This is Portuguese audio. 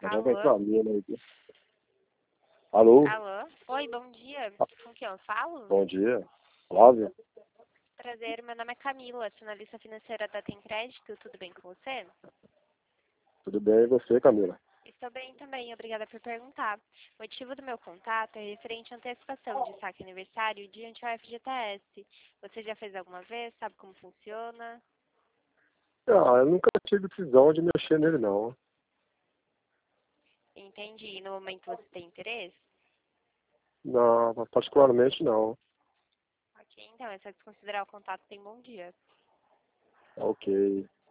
Já vai Alô? pra mim, né? Alô? Alô? Oi, bom dia. Com quem eu falo? Bom dia. Flávia? Prazer, meu nome é Camila, sou analista financeira da Tem Crédito. Tudo bem com você? Tudo bem e você, Camila? Estou bem também, obrigada por perguntar. O motivo do meu contato é referente à antecipação de saque aniversário diante ao FGTS. Você já fez alguma vez? Sabe como funciona? Ah, eu nunca tive decisão de mexer nele, não. Entendi. No momento você tem interesse? Não, particularmente não. Ok, então é só desconsiderar o contato. Tem bom dia. Ok.